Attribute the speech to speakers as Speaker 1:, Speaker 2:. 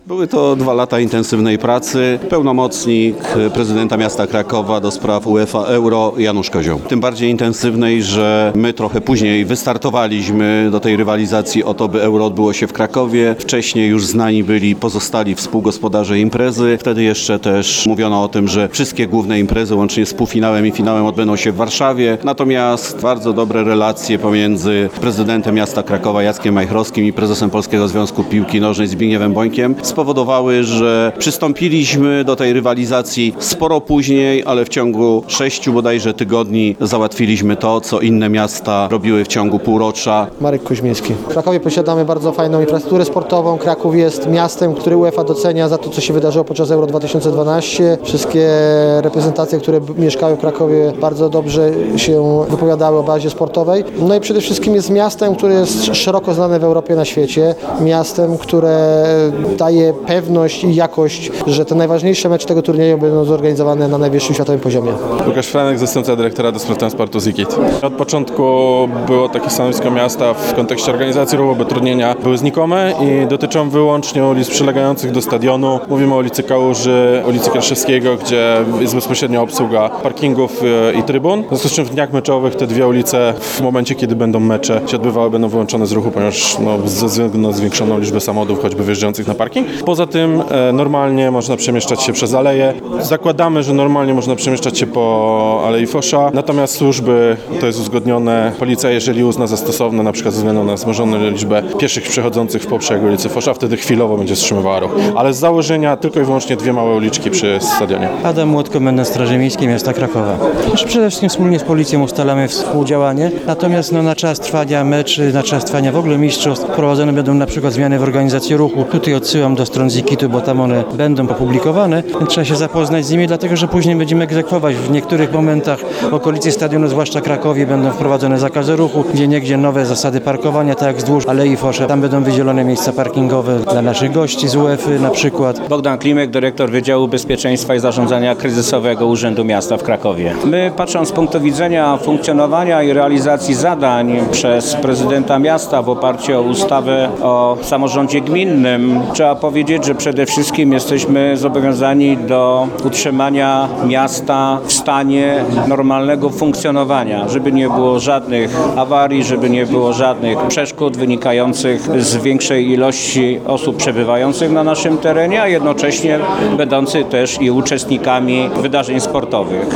Speaker 1: Były to 2 lata intensywnej pracy. Pełnomocnik prezydenta miasta Krakowa do spraw UEFA Euro Janusz Kozioł. Tym bardziej intensywnej, że my trochę później wystartowaliśmy do tej rywalizacji o to, by Euro odbyło się w Krakowie. Wcześniej już znani byli pozostali współgospodarze imprezy. Wtedy jeszcze też mówiono o tym, że wszystkie główne imprezy łącznie z półfinałem i finałem odbędą się w Warszawie. Natomiast bardzo dobre relacje pomiędzy prezydentem miasta Krakowa Jackiem Majchrowskim i prezesem Polskiego Związku Piłki Nożnej Zbigniewem Bońkiem spowodowały, że przystąpiliśmy do tej rywalizacji sporo później, ale w ciągu 6 bodajże tygodni załatwiliśmy to, co inne miasta robiły w ciągu półrocza.
Speaker 2: Marek Kuźmiński. W Krakowie posiadamy bardzo fajną infrastrukturę sportową. Kraków jest miastem, które UEFA docenia za to, co się wydarzyło podczas Euro 2012. Wszystkie reprezentacje, które mieszkały w Krakowie, bardzo dobrze się wypowiadały o bazie sportowej. No i przede wszystkim jest miastem, które jest szeroko znane w Europie, na świecie. Miastem, które daje pewność i jakość, że te najważniejsze mecze tego turnieju będą zorganizowane na najwyższym światowym poziomie.
Speaker 3: Łukasz Franek, zastępca dyrektora do spraw transportu ZIKIT. Od początku było takie stanowisko miasta w kontekście organizacji ruchu, bo trudnienia były znikome i dotyczą wyłącznie ulic przylegających do stadionu. Mówimy o ulicy Kałuży, ulicy Kraszewskiego, gdzie jest bezpośrednia obsługa parkingów i trybun. W związku z czym w dniach meczowych te dwie ulice w momencie, kiedy będą mecze się odbywały, będą wyłączone z ruchu, ponieważ ze względu na zwiększoną liczbę samochodów, choćby wjeżdżających na parking. Poza tym normalnie można przemieszczać się przez aleje. Zakładamy, że normalnie można przemieszczać się po Alei Fosza, natomiast służby, to jest uzgodnione, policja jeżeli uzna za stosowne, na przykład ze względu na wzmożoną liczbę pieszych przechodzących w poprzek ulicy Fosza, wtedy chwilowo będzie wstrzymywała ruch. Ale z założenia tylko i wyłącznie 2 małe uliczki przy stadionie.
Speaker 4: Adam Młot, komendant Straży Miejskiej Miasta Krakowa. Przede wszystkim wspólnie z policją ustalamy współdziałanie, natomiast na czas trwania meczy, na czas trwania w ogóle mistrzostw prowadzone będą na przykład zmiany w organizacji ruchu. Tutaj odsyłam do stron ZIKIT-u, bo tam one będą opublikowane. Trzeba się zapoznać z nimi, dlatego że później będziemy egzekwować. W niektórych momentach w okolicy stadionu, zwłaszcza Krakowie, będą wprowadzone zakazy ruchu, gdzieniegdzie nowe zasady parkowania, tak jak wzdłuż Alei Fosza. Tam będą wydzielone miejsca parkingowe dla naszych gości z UEFA na przykład.
Speaker 5: Bogdan Klimek, dyrektor Wydziału Bezpieczeństwa i Zarządzania Kryzysowego Urzędu Miasta w Krakowie. My, patrząc z punktu widzenia funkcjonowania i realizacji zadań przez prezydenta miasta w oparciu o ustawę o samorządzie gminnym, trzeba powiedzieć, że przede wszystkim jesteśmy zobowiązani do utrzymania miasta w stanie normalnego funkcjonowania, żeby nie było żadnych awarii, żeby nie było żadnych przeszkód wynikających z większej ilości osób przebywających na naszym terenie, a jednocześnie będących też i uczestnikami wydarzeń sportowych.